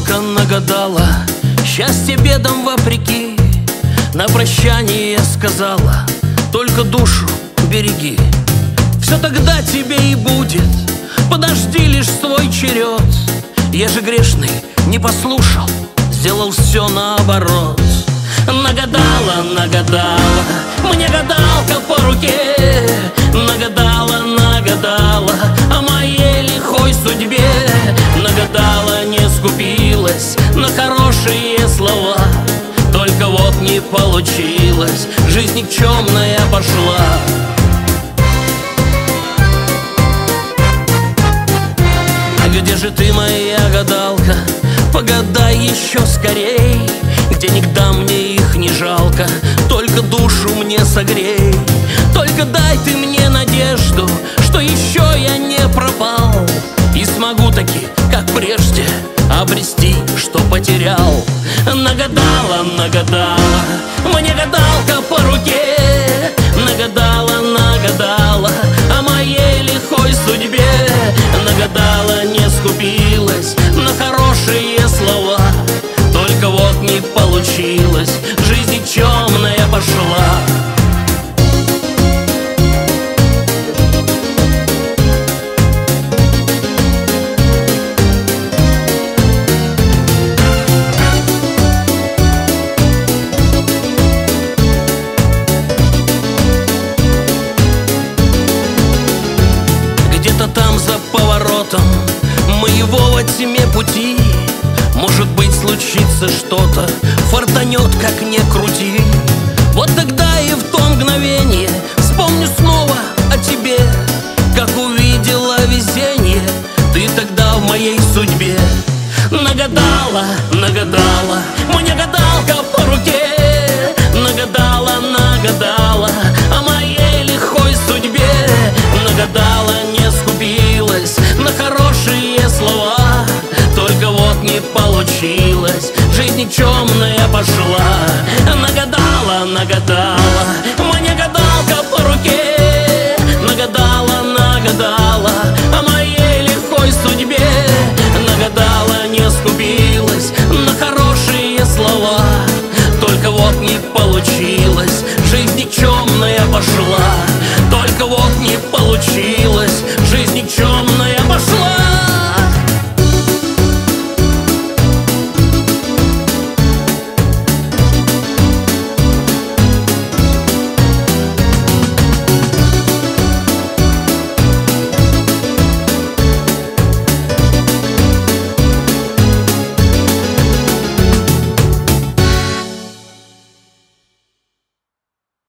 гадалка нагадала, счастье бедам вопреки. На прощание сказала: только душу береги. Все тогда тебе и будет, подожди лишь свой черед. Я же грешный не послушал, сделал все наоборот. Нагадала, нагадала, мне гадалка по руке. Нагадала, нагадала о моей лихой судьбе. Нагадала, не скупилась на хорошие слова. Только вот не получилось, жизнь никчемная пошла. А где же ты, моя гадалка? Погадай еще скорей. Денег дам, мне их не жалко, только душу мне согрей. Только дай ты мне надежду, что еще я не пропал, и смогу таки, как прежде, обрести, что потерял. Нагадала, нагадала, мне гадалка по руке. Нагадала, нагадала о моей лихой судьбе. Нагадала, не скупилась на хорошие слова. Только вот не получилось, жизнь никчемная пошла. Где-то там за поворотом моего во тьме пути, может быть, случится что-то, фартанет, как ни крути. Вот тогда и в то мгновение